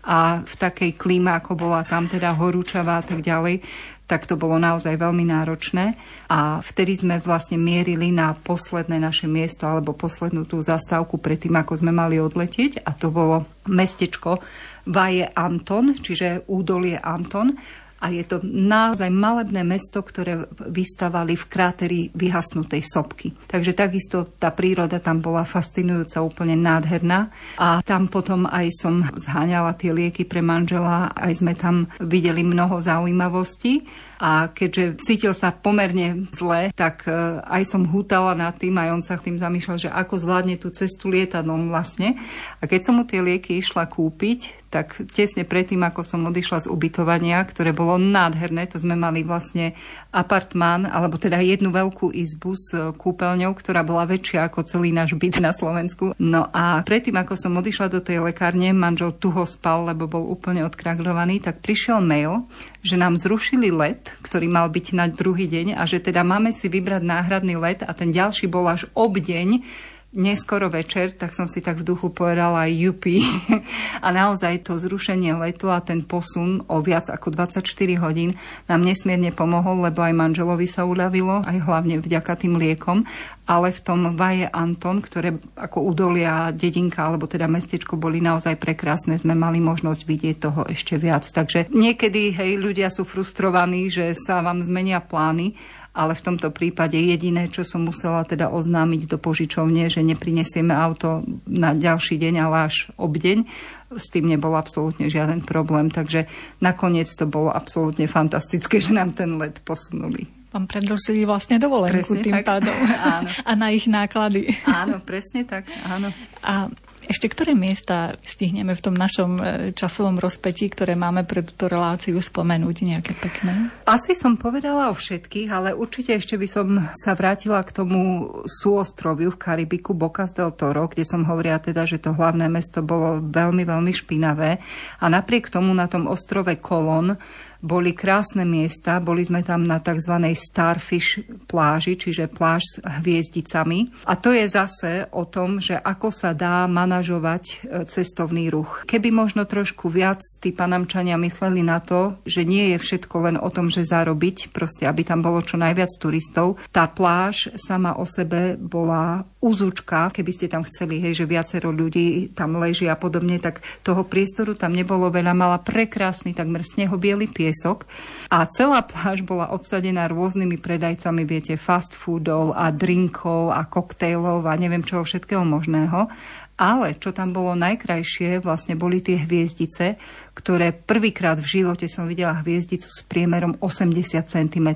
a v takej klíme, ako bola tam teda horúčavá a tak ďalej, tak to bolo naozaj veľmi náročné. A vtedy sme vlastne mierili na posledné naše miesto alebo poslednú tú zastávku predtým, ako sme mali odletieť. A to bolo mestečko Valle Anton, čiže údolie Anton. A je to naozaj malebné mesto, ktoré vystavali v kráteri vyhasnutej sopky. Takže takisto tá príroda tam bola fascinujúca, úplne nádherná. A tam potom aj som zháňala tie lieky pre manžela, aj sme tam videli mnoho zaujímavostí. A keďže cítil sa pomerne zle, tak aj som hútala nad tým, aj on sa tým zamýšľal, že ako zvládne tú cestu lietadlom vlastne. A keď som mu tie lieky išla kúpiť, tak tesne predtým, ako som odišla z ubytovania, ktoré bolo nádherné, to sme mali vlastne apartmán, alebo teda jednu veľkú izbu s kúpeľňou, ktorá bola väčšia ako celý náš byt na Slovensku. No a predtým, ako som odišla do tej lekárne, manžel tuho spal, lebo bol úplne odkraglovaný, tak prišiel mail, že nám zrušili let, ktorý mal byť na druhý deň a že teda máme si vybrať náhradný let a ten ďalší bol až obdeň, neskoro večer, tak som si tak v duchu povedala jupi. A naozaj to zrušenie letu a ten posun o viac ako 24 hodín nám nesmierne pomohol, lebo aj manželovi sa uľavilo, aj hlavne vďaka tým liekom. Ale v tom Valle Anton, ktoré ako údolia, dedinka, alebo teda mestečko boli naozaj prekrásne, sme mali možnosť vidieť toho ešte viac. Takže niekedy, ľudia sú frustrovaní, že sa vám zmenia plány, ale v tomto prípade jediné, čo som musela teda oznámiť do požičovne, že neprinesieme auto na ďalší deň, ale až obdeň. S tým nebol absolútne žiaden problém, takže nakoniec to bolo absolútne fantastické, že nám ten let posunuli. Vám predĺžili vlastne dovolenku presne tým tak. Pádom. Áno. A na ich náklady. Áno, presne tak, áno. A ešte ktoré miesta stihneme v tom našom časovom rozpätí, ktoré máme pre túto reláciu spomenúť, nejaké pekné? Asi som povedala o všetkých, ale určite ešte by som sa vrátila k tomu súostroviu v Karibiku Bocas del Toro, kde som hovorila teda, že to hlavné mesto bolo veľmi, veľmi špinavé. A napriek tomu na tom ostrove Colón boli krásne miesta, boli sme tam na tzv. Starfish pláži, čiže pláž s hviezdicami. A to je zase o tom, že ako sa dá manažovať cestovný ruch. Keby možno trošku viac tí Panamčania mysleli na to, že nie je všetko len o tom, že zarobiť, proste aby tam bolo čo najviac turistov. Tá pláž sama o sebe bola úzučka, keby ste tam chceli, že viacero ľudí tam leží a podobne, tak toho priestoru tam nebolo veľa, mala prekrásny, takmer snehobiely piesok a celá pláž bola obsadená rôznymi predajcami, viete, fast foodov a drinkov a koktejlov a neviem čoho všetkého možného. Ale čo tam bolo najkrajšie, vlastne boli tie hviezdice, ktoré prvýkrát v živote som videla hviezdicu s priemerom 80 cm.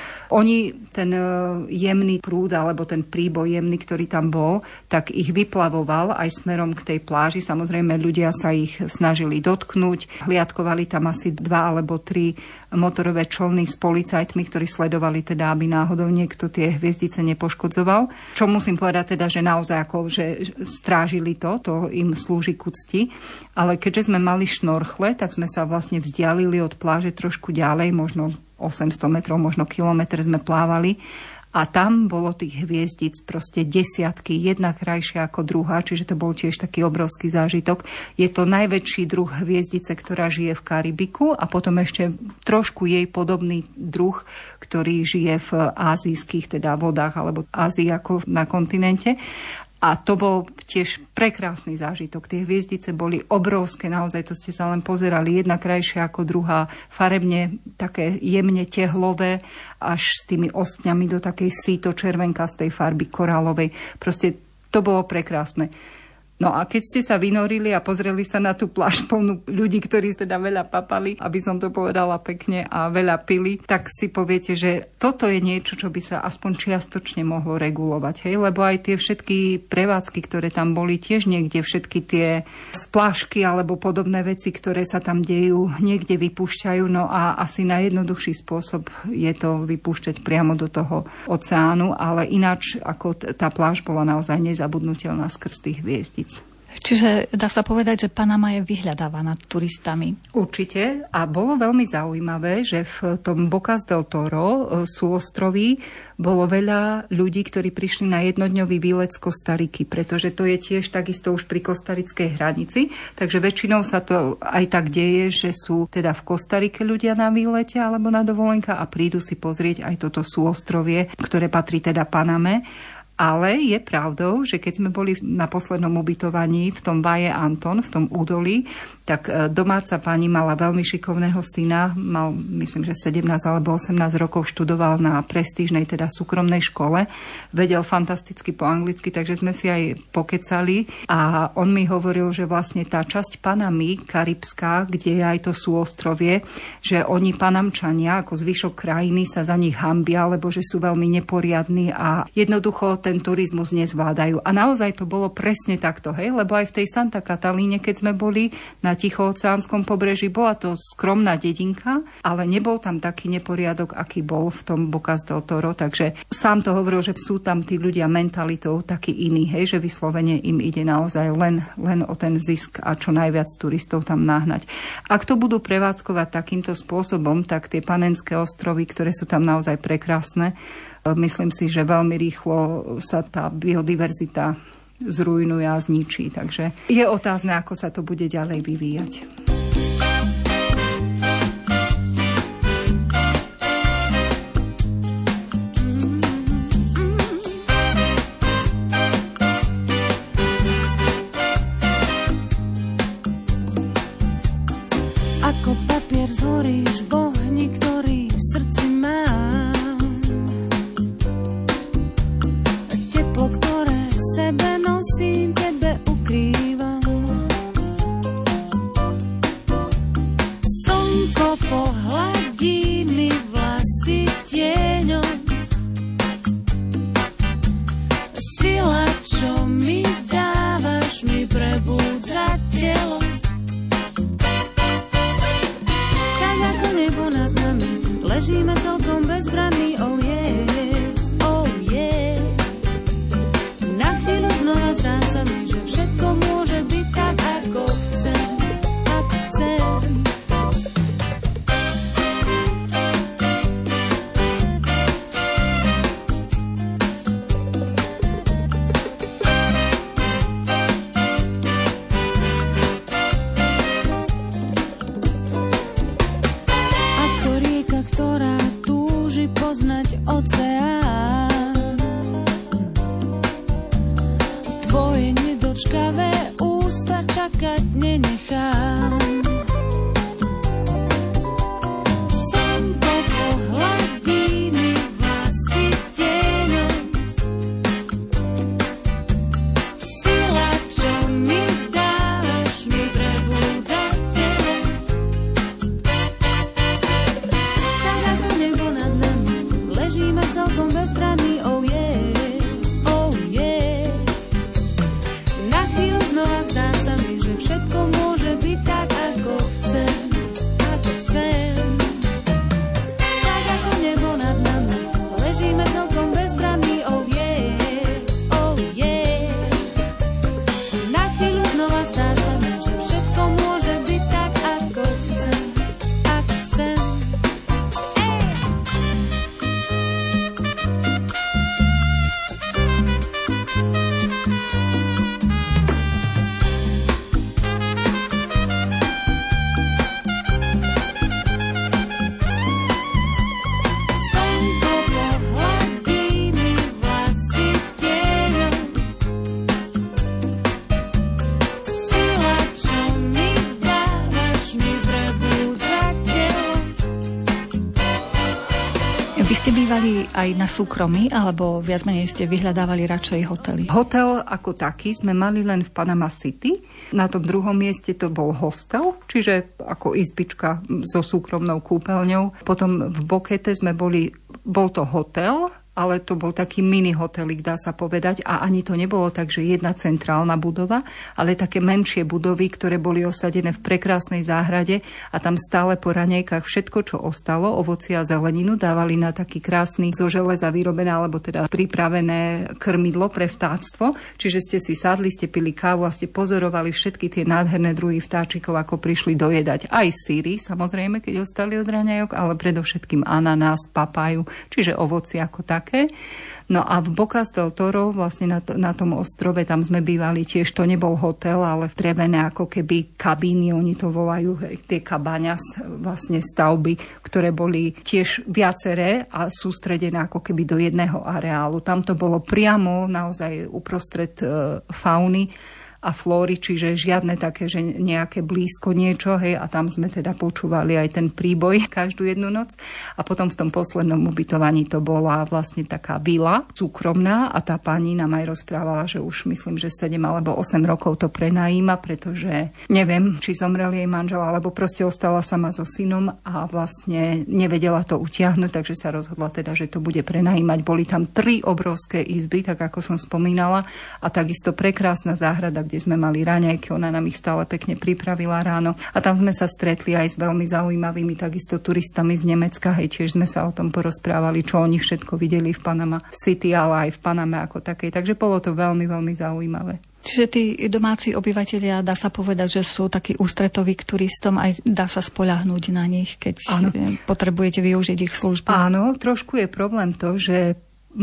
Oni ten jemný prúd, alebo ten príboj jemný, ktorý tam bol, tak ich vyplavoval aj smerom k tej pláži. Samozrejme, ľudia sa ich snažili dotknúť. Hliadkovali tam asi 2 alebo 3 motorové člny s policajtmi, ktorí sledovali teda, aby náhodou niekto tie hviezdice nepoškodzoval. Čo musím povedať teda, že naozaj ako, že strážili to im slúži k úcti. Ale keďže sme mali šnorchle, tak sme sa vlastne vzdialili od pláže trošku ďalej, možno 800 metrov, možno kilometr sme plávali. A tam bolo tých hviezdic proste desiatky, jedna krajšia ako druhá, čiže to bol tiež taký obrovský zážitok. Je to najväčší druh hviezdice, ktorá žije v Karibiku a potom ešte trošku jej podobný druh, ktorý žije v ázijských teda vodách alebo Ázii ako na kontinente. A to bol tiež prekrásny zážitok. Tie hviezdice boli obrovské, naozaj to ste sa len pozerali, jedna krajšia ako druhá, farebne také jemne tehlové, až s tými ostňami do takej síto červenkastej farby korálovej. Proste to bolo prekrásne. No a keď ste sa vynorili a pozreli sa na tú pláž plnú ľudí, ktorí teda veľa papali, aby som to povedala pekne, a veľa pili, tak si poviete, že toto je niečo, čo by sa aspoň čiastočne mohlo regulovať. Hej? Lebo aj tie všetky prevádzky, ktoré tam boli, tiež niekde všetky tie splášky alebo podobné veci, ktoré sa tam dejú, niekde vypúšťajú. No a asi najjednoduchší spôsob je to vypúšťať priamo do toho oceánu, ale ináč ako tá pláž bola naozaj nezabudnutelná skrz tých hviezdic. Čiže dá sa povedať, že Panama je vyhľadávaná turistami. Určite. A bolo veľmi zaujímavé, že v tom Bocas del Toro, súostroví, bolo veľa ľudí, ktorí prišli na jednodňový výlet z Kostariky, pretože to je tiež takisto už pri kostarickej hranici. Takže väčšinou sa to aj tak deje, že sú teda v Kostarike ľudia na výlete alebo na dovolenka a prídu si pozrieť aj toto súostrovie, ktoré patrí teda Paname. Ale je pravdou, že keď sme boli na poslednom ubytovaní v tom Valle Anton, v tom údolí, tak domáca pani mala veľmi šikovného syna, mal myslím, že 17 alebo 18 rokov, študoval na prestížnej, teda súkromnej škole, vedel fantasticky po anglicky, takže sme si aj pokecali a on mi hovoril, že vlastne tá časť Panamy, karibská, kde je aj to súostrovie, že oni Panamčania ako zvyšok krajiny sa za nich hanbia, lebo že sú veľmi neporiadni a jednoducho ten turizmus nezvládajú. A naozaj to bolo presne takto, hej, lebo aj v tej Santa Catalíne, keď sme boli na Tichooceánskom pobreží, bola to skromná dedinka, ale nebol tam taký neporiadok, aký bol v tom Bocas del Toro, takže sám to hovoril, že sú tam tí ľudia mentalitou taký iný, hej, že vyslovene im ide naozaj len o ten zisk a čo najviac turistov tam nahnať. Ak to budú prevádzkovať takýmto spôsobom, tak tie Panenské ostrovy, ktoré sú tam naozaj prekrásne, myslím si, že veľmi rýchlo sa tá biodiverzita zrujnuje a zničí. Takže je otázne, ako sa to bude ďalej vyvíjať. Ako papier zhoríš v ohni, ktorý v srdci mám. Teplo, ktoré v sebe nosím, tebe ukrývam. Slnko pohladí mi vlasy tieňom. Sila, čo mi dávaš, mi prebúdza telo. Tak ako nebo nad nami, ležíme celkom bezbranní, oh yeah, oh yeah. Na chvíľu znova zdá sa mi, že všetko môže byť tak, ako chcem, ako chcem. Ako rieka, ktorá túži poznať oceán. Tvoje nedočkavé ústa čakať nenechám. Slnko pohladí mi vlasy tieňom. Sila, čo mi dávaš, mi prebúdza telo. Tak ako nebo nad nami, ležíme celkom bezbranní, oh yeah, oh yeah. Na chvíľu znova zdá sa mi, že všetko môže byť tak, ako chcem, ako chcem. Tak ako nebo nad nami, ležíme celkom bezbranní, oh yeah, oh yeah. Na chvíľu znova zdá sa mi, že všetko môže byť tak, ako chcem, ako chcem. boli aj na súkromí, alebo viac menej ste vyhľadávali radšej hotely? Hotel ako taký sme mali len v Panama City. Na tom druhom mieste to bol hostel, čiže ako izbička so súkromnou kúpeľňou. Potom v Boquete bol to hotel, ale to bol taký mini hotelik, dá sa povedať. A ani to nebolo tak, že jedna centrálna budova, ale také menšie budovy, ktoré boli osadené v prekrásnej záhrade a tam stále po raňajkách všetko, čo ostalo, ovocie a zeleninu, dávali na taký krásny zo železa vyrobené, alebo teda pripravené krmidlo pre vtáctvo. Čiže ste si sadli, ste pili kávu a ste pozorovali všetky tie nádherné druhy vtáčikov, ako prišli dojedať. Aj syry, samozrejme, keď ostali od raňajok, ale predovšetkým ananás, papaju, čiže ovocie ako tak. No a v Bocas del Toro, vlastne na tom ostrove, tam sme bývali tiež, to nebol hotel, ale drevené ako keby kabíny, oni to volajú, tie cabañas, vlastne stavby, ktoré boli tiež viaceré a sústredené ako keby do jedného areálu. Tam to bolo priamo naozaj uprostred fauny a flóry, čiže žiadne také, že nejaké blízko niečo, hej, a tam sme teda počúvali aj ten príboj každú jednu noc. A potom v tom poslednom ubytovaní to bola vlastne taká vila súkromná a tá pani nám aj rozprávala, že už myslím, že 7 alebo 8 rokov to prenajíma, pretože neviem, či zomrel jej manžel, alebo proste ostala sama so synom a vlastne nevedela to utiahnuť, takže sa rozhodla teda, že to bude prenajímať. Boli tam 3 obrovské izby, tak ako som spomínala, a takisto prekrásna záhrada, kde sme mali raňajky, ona nám ich stále pekne pripravila ráno. A tam sme sa stretli aj s veľmi zaujímavými takisto turistami z Nemecka, hej, tiež sme sa o tom porozprávali, čo oni všetko videli v Panama City, ale aj v Paname ako takej. Takže bolo to veľmi, veľmi zaujímavé. Čiže tí domáci obyvatelia, dá sa povedať, že sú takí ústretoví k turistom, aj dá sa spoľahnúť na nich, keď potrebujete využiť ich službu? Áno, trošku je problém to, že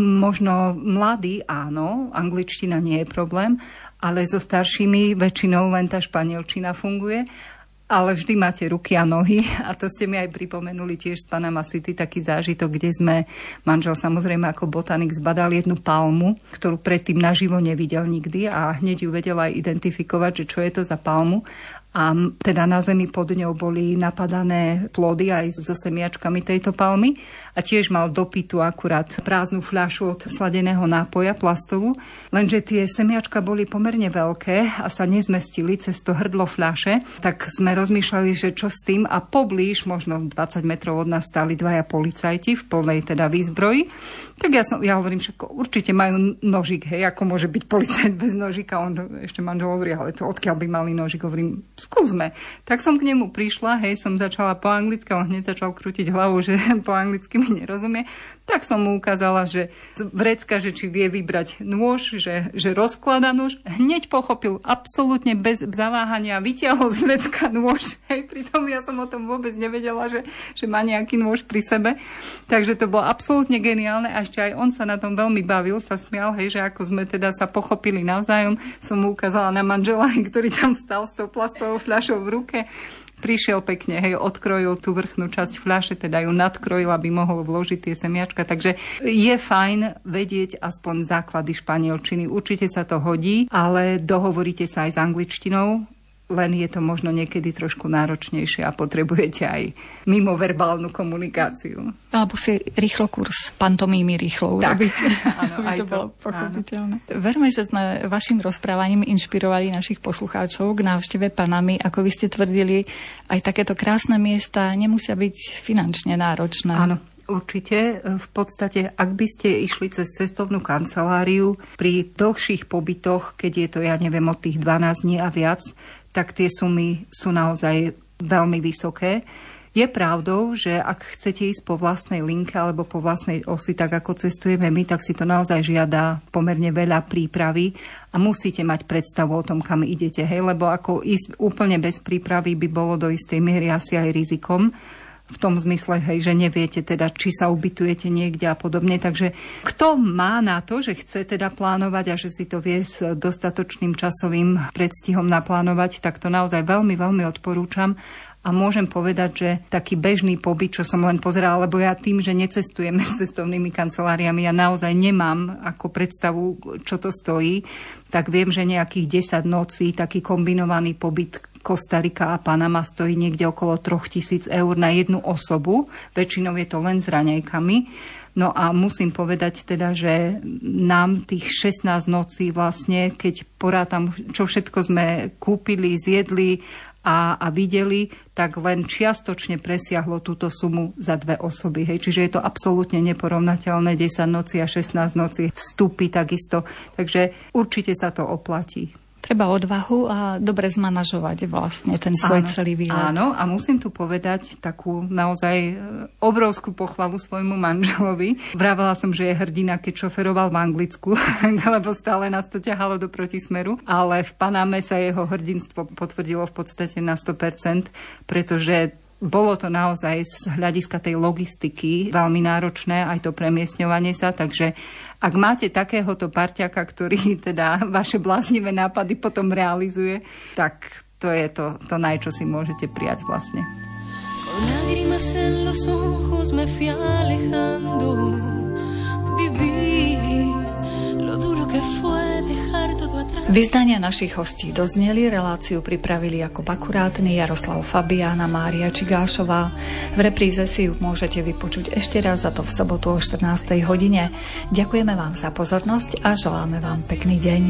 možno mladí, áno, angličtina nie je problém, ale so staršími väčšinou len tá španielčina funguje. Ale vždy máte ruky a nohy a to ste mi aj pripomenuli tiež z Panama City, taký zážitok, kde sme, manžel samozrejme ako botanik, zbadal jednu palmu, ktorú predtým naživo nevidel nikdy a hneď ju vedel aj identifikovať, že čo je to za palmu. A teda na zemi pod ňou boli napadané plody aj so semiačkami tejto palmy a tiež mal dopytu akurát prázdnu fľašu od sladeného nápoja plastovú, lenže tie semiačka boli pomerne veľké a sa nezmestili cez to hrdlo fľaše, tak sme rozmýšľali, že čo s tým, a poblíž, možno 20 metrov od nás stáli 2 policajti v plnej teda výzbroji. Tak ja hovorím, že určite majú nožik, hej, ako môže byť policajt bez nožika. On ešte manžel hovorí, ale to odkiaľ by mali nožik, hovorím, skúsme. Tak som k nemu prišla, hej, som začala po anglicky, on hneď začal krútiť hlavu, že po anglicky mi nerozumie. Tak som mu ukázala, že z vrecka, že či vie vybrať nôž, že rozklada nôž. Hneď pochopil, absolútne bez zaváhania, vytiahol z vrecka nôž. Hej, pritom ja som o tom vôbec nevedela, že má nejaký nôž pri sebe. Takže to bolo absolútne geniálne a ešte aj on sa na tom veľmi bavil, sa smial, hej, že ako sme teda sa pochopili navzájom. Som mu ukázala na manžela, ktorý tam stal s tou plastovou fľašou v ruke. Prišiel pekne, hej, odkrojil tú vrchnú časť fľaše, teda ju nadkrojil, aby mohol vložiť tie semiačka. Takže je fajn vedieť aspoň základy španielčiny. Určite sa to hodí, ale dohovoríte sa aj s angličtinou, len je to možno niekedy trošku náročnejšie a potrebujete aj mimoverbálnu komunikáciu. Alebo si rýchlo kurz pantomímy rýchlo urobiť. Áno, aby to bolo pochopiteľné. Verme, že sme vašim rozprávaním inšpirovali našich poslucháčov k návšteve Panamy. Ako vy ste tvrdili, aj takéto krásne miesta nemusia byť finančne náročné. Áno. Určite. V podstate, ak by ste išli cez cestovnú kanceláriu pri dlhších pobytoch, keď je to, ja neviem, od tých 12 dní a viac, tak tie sumy sú naozaj veľmi vysoké. Je pravdou, že ak chcete ísť po vlastnej linke alebo po vlastnej osi, tak ako cestujeme my, tak si to naozaj žiada pomerne veľa prípravy a musíte mať predstavu o tom, kam idete. Hej? Lebo ako ísť úplne bez prípravy by bolo do istej miery asi aj rizikom. V tom zmysle, hej, že neviete teda, či sa ubytujete niekde a podobne. Takže kto má na to, že chce teda plánovať a že si to vie s dostatočným časovým predstihom naplánovať, tak to naozaj veľmi, veľmi odporúčam. A môžem povedať, že taký bežný pobyt, čo som len pozerala, lebo ja tým, že necestujeme s cestovnými kanceláriami, ja naozaj nemám ako predstavu, čo to stojí, tak viem, že nejakých 10 nocí, taký kombinovaný pobyt Kostarika a Panama stojí niekde okolo 3 000 eur na jednu osobu. Väčšinou je to len s raňajkami. No a musím povedať teda, že nám tých 16 nocí vlastne, keď porátam, čo všetko sme kúpili, zjedli a videli, tak len čiastočne presiahlo túto sumu za 2 osoby. Hej. Čiže je to absolútne neporovnateľné, 10 nocí a 16 nocí, vstupy takisto. Takže určite sa to oplatí. Treba odvahu a dobre zmanažovať vlastne ten svoj celý výlet. Áno, a musím tu povedať takú naozaj obrovskú pochvalu svojmu manželovi. Vravela som, že je hrdina, keď šoferoval v Anglicku, lebo stále nás to ťahalo do protismeru. Ale v Paname sa jeho hrdinstvo potvrdilo v podstate na 100%, pretože bolo to naozaj z hľadiska tej logistiky veľmi náročné, aj to premiestňovanie sa, takže ak máte takéhoto parťaka, ktorý teda vaše bláznivé nápady potom realizuje, tak to je to naj, čo si môžete prijať vlastne. Con lágrimas en los ojos me fui alejando, viví lo duro que fue dejar todo atrás. Vyznania našich hostí dozneli, reláciu pripravili ako akurátny Jaroslav Fabián a Mária Čigášová. V repríze si ju môžete vypočuť ešte raz, a to v sobotu o 14. hodine. Ďakujeme vám za pozornosť a želáme vám pekný deň.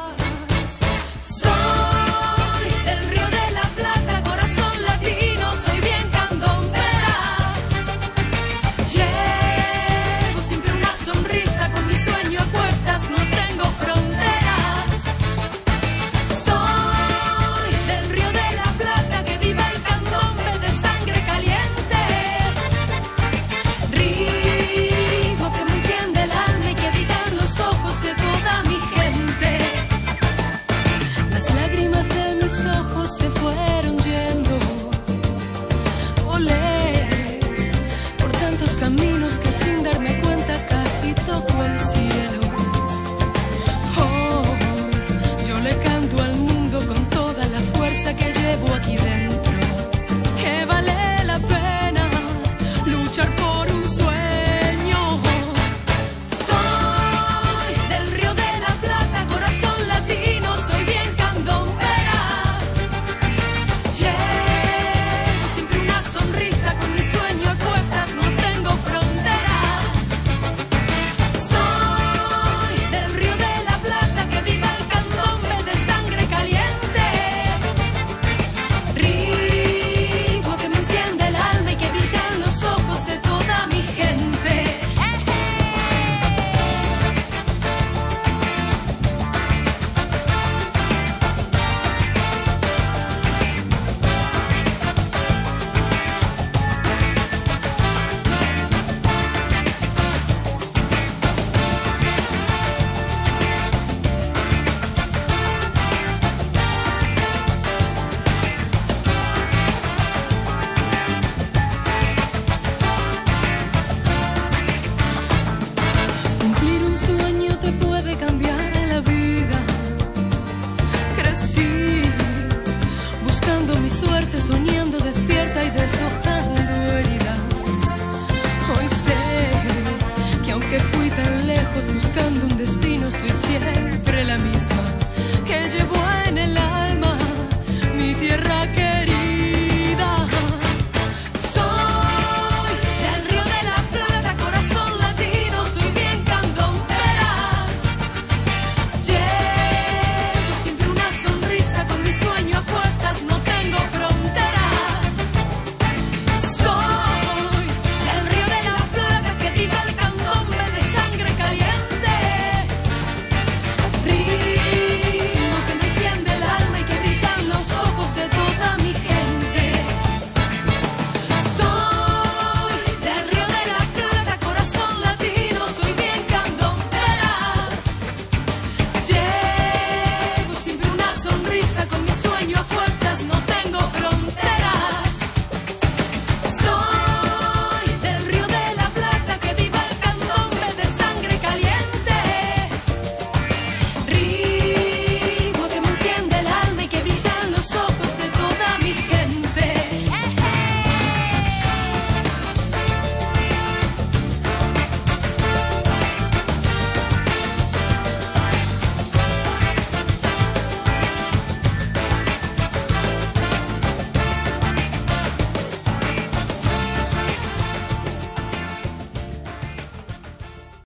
Soñando despierta y deshojando heridas. Hoy sé que aunque fui tan lejos buscando un destino,